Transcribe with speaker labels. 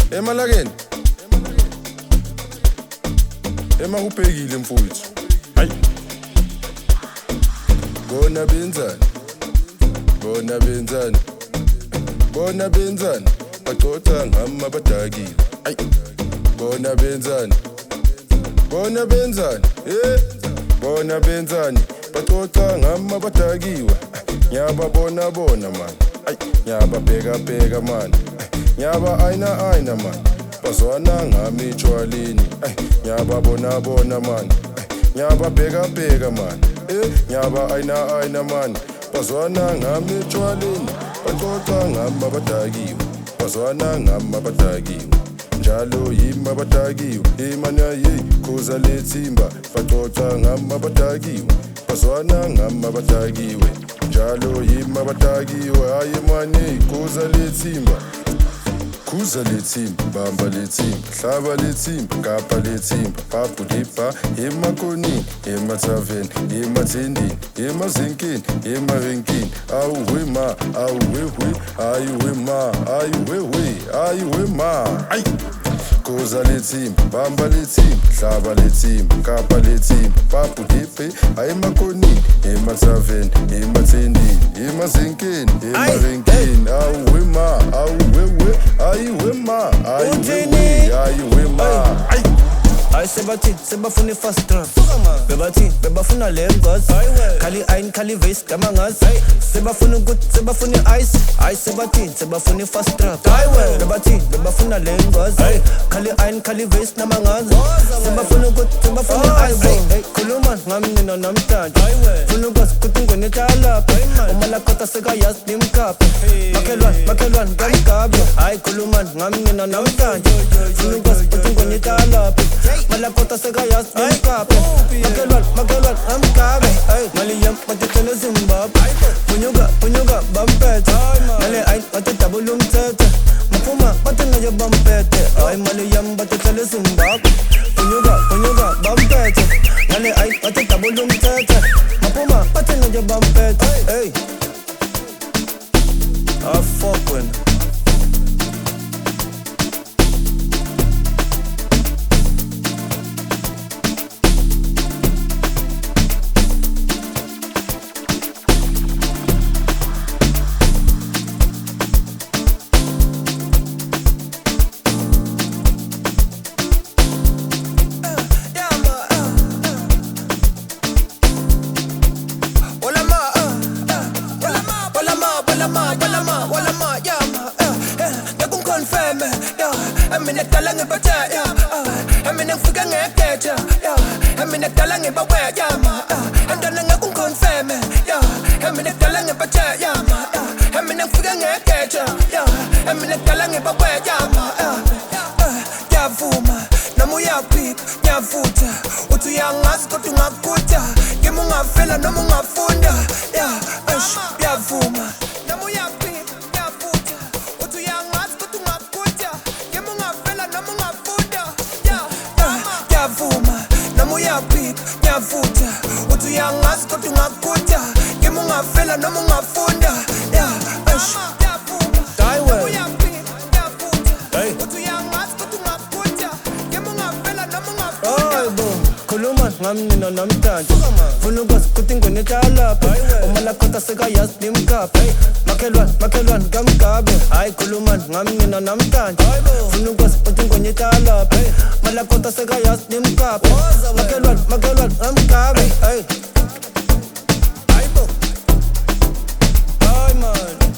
Speaker 1: Emalakeni Emahubhekile mfowethu. Hayi. Bona benzani? Bona benzani? Bona benzani? Baxoxa ngama badakile. Hayi. Bona benzani? Bona benzani? Bona benzani? Baxoxa ngama badakiwe. Nyaba bona man. Hayi. Nyaba bheka man. Nyaba aina man. Bazwana ngami ejwaleni. Nyaba bona man. Nyaba bheka man. Nyaba aina man. Bazwana ngami ejwaleni. Baxoxa ngama badakiwe. Bazwana ngama badakiwe. Njalo yima badakiwe. Imana ye khuza lethimba. Baxoxa ngama badakiwe. Bazwana ngama badakiwe. Njalo yima badakiwe. Ayimani khuza lethimba. Khuza lethimba, bamba lethimba, hlaba lethimba, kapa lethimba, papudipa, emakonini, emathaveni, emathindini, emazinkini, emarenkini, awuwe ma, ayuwe ma, ay! Khuza lethimba, bamba lethimba, hlaba lethimba, kapa lethimba, papudipa, emakonini, emathaveni, emathindini, emazinkini, emarenkini, awuwe ma, ayiwe ma.
Speaker 2: Ay sebathi sebafuna fast trap bebathi bebafuna lengos khali ayin khali vase kamangazi sebafuna ukuthi sebafuna ice ay sebathi sebafuna fast trap bebathi bebafuna lengos khali ayin khali vase namangazi sebafuna ukuthi sebafuna ice khuluma ngamnina namhlanje funa ukuthi ngonetala umalakota sekayazi nimkapha makhelwane kamgabe ay khuluma ngamnina namhlanje funa ukuthi ngonetala malakota sekayazi nimkapha makhelwane amgabe maliyam mathetele Zimbabwe punyuka bampethe male ayin matedabula umthethe maphuma bathenayo bampethe ay maliyam mathetele Zimbabwe punyuka bampethe male ayin matedabula umthethe maphuma bathenayo bampethe hey I fuck with Emine kala ngebata emine ngifika ngegeja emine kala ngebawe endana ngakunconfirm emine kala ngebata emine ngifika ngegeja emine kala ngebawe yavuma noma uyaphika nyavutha uthi uyangazi kodwa ungakutha kimi ungafela noma ungafunda yavuma noma uyaphika nyavutha uthi uyangazi kodwa ungakutha yavuma noma uyaphika nyavutha uthi uyangazi kodwa ungakutha kimi ungafela noma ungafunda khuluma ngamnina namhlanje funa ukuthi ngonethalapha umalakota sekayazi nimkapha makhelwane kamgabe hayi khuluma ngamnina namhlanje funa ukuthi ngonethalapha malakota sekayazi nimkapha makhelwane kamgabe hey man